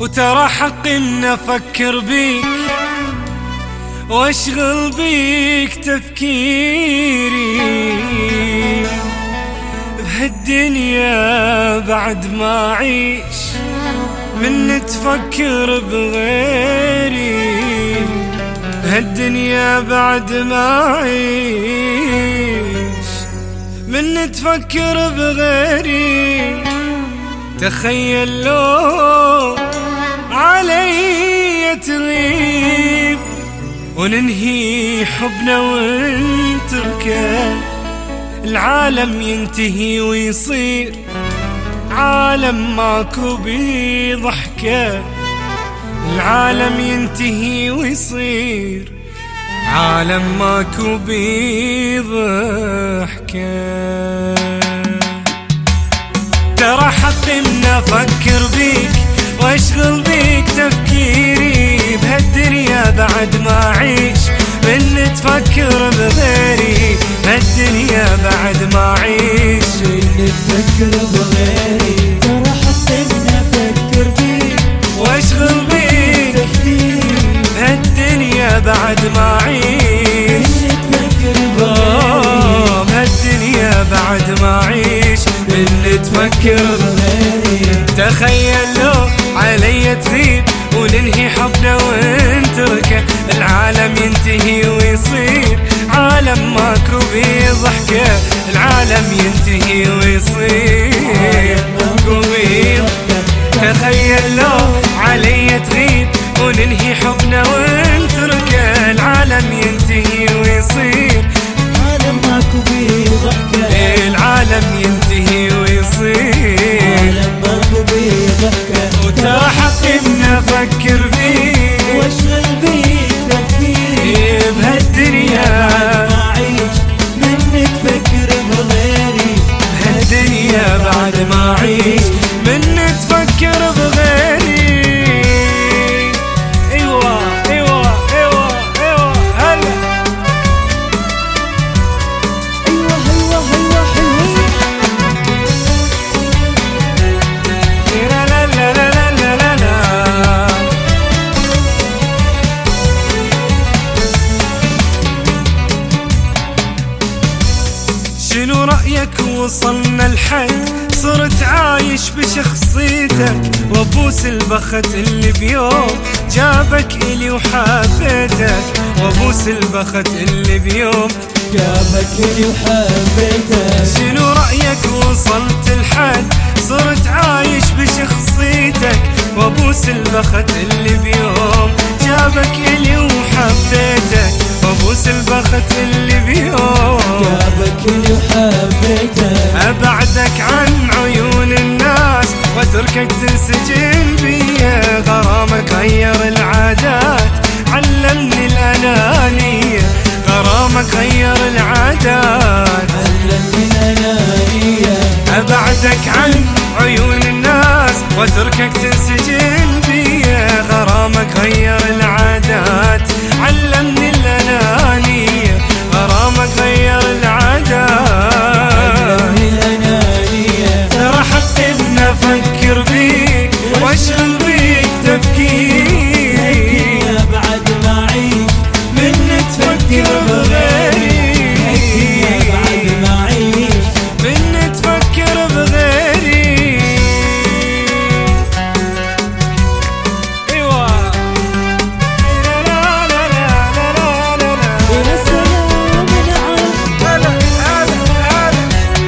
وترى حق إن أفكر بيك واشغل بيك تفكيري بهالدنيا بعد ما أعيش من تفكر بغيري. بهالدنيا بعد ما أعيش من تفكر بغيري. تخيل لو علي تغيب وننهي حبنا ونتركه، العالم ينتهي ويصير عالم ماكو بيه ضحكة. العالم ينتهي ويصير عالم ماكو بيه ضحكة. ترى حقي من أفكر بيك واشغل بيك تفكيري. بهالدنيا بعد ما أعيش من تفكر بغيري. بهالدنيا بعد ما أعيش من تفكر بغيري. ترى حقي من أفكر بيك واشغل بيك تفكيري. بهالدنيا بعد ما أعيش من تفكر بغيري. بهالدنيا بعد ما أعيش من تفكر بغيري. تخيل لو علي تغيب وننهي حبنا ونتركه، العالم ينتهي ويصير عالم ماكو بيه ضحكة. العالم ينتهي ويصير ماكو بيه. تخيل لو علي تغيب وننهي حبنا ونتركه، العالم ينتهي ويصير عالم ماكو بيه ضحكة. العالم ينتهي ويصير عالم ماكو بيه ضحكة. وترى حقي من أفكر بيك واشغل بيك تفكيري. بهالدنيا ما أعيش من تفكر بغيري. بهالدنيا بعد ما أعيش من تفكر بغيري. ايوه ايوه ايوه ايوه هلا ايوه ايوه ايوه حلوين. لا لا لا لا لا لا لا. شنو رأيك وصلنا الحد صرت عايش بشخصيتك وابوس البخت اللي بيوم جابك إلي وحبيتك. وابوس البخت اللي بيوم جابك لي وحبيتك. شنو رأيك وصلت الحد صرت عايش بشخصيتك وابوس البخت اللي بيوم جابك إلي وحبيتك. وابوس البخت اللي بيوم جابك لي وحبيتك. أبعدك عن عيون الناس واتركك تنسجن بيا. غرامك غير العادات علمني الأنانية. غرامك غير العادات علمني الأنانية. أبعدك عن عيون الناس واتركك تنسجن بيا. غرامك غير العادات علمني الأنانية. غرامك غير العادات علمني الأنانية. ترى حقي إن أفكر بيك واشغل بيك تفكيري. بعد ما أعيش من تفكر بغيري. بعد ما أعيش من تفكر بغيري. ايوه لا لا لا لا لا لا لا. ويا سلام نعم. هلا هلا هلا.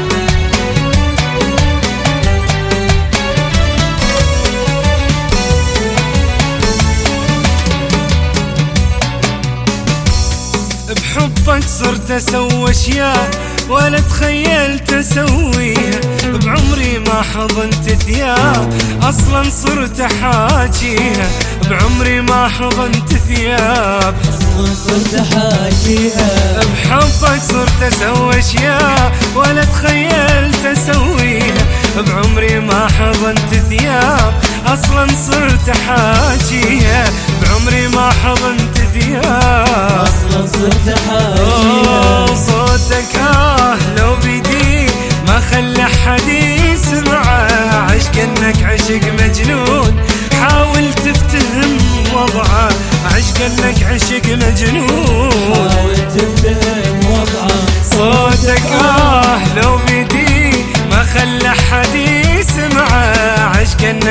بحبك صرت اسوي اشياء ولا تخيلت اسويها. بعمري ما حضنت ثياب اصلا صرت احاجيها. بعمري ما حضنت ثياب أصلاً صرت حاجيها. بحبك صرت اسوي اشياء ولا تخيلت اسويها. بعمري ما حضنت ثياب اصلا صرت حاجيها. بعمري ما حضنت ثياب أصلاً صرت حاجيها. صوتك لو بدي ما خلى حد يسمعه. عشق انك عشق مجنون حاول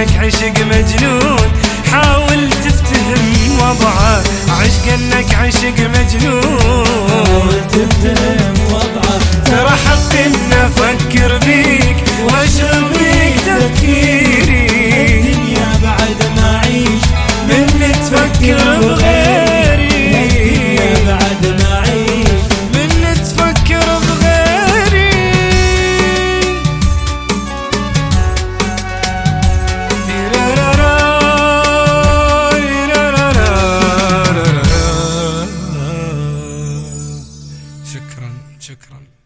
انك عشق مجنون، حاول تفتهم وضعه، عشق انك عشق مجنون، حاول تفتهم وضعه. ترى حق ان افكر بيك واشغل بيك تفكيري، الدنيا بعد ما اعيش من تفكر بغيري، الدنيا بعد ما اعيش من تفكر بغيري. شكرا.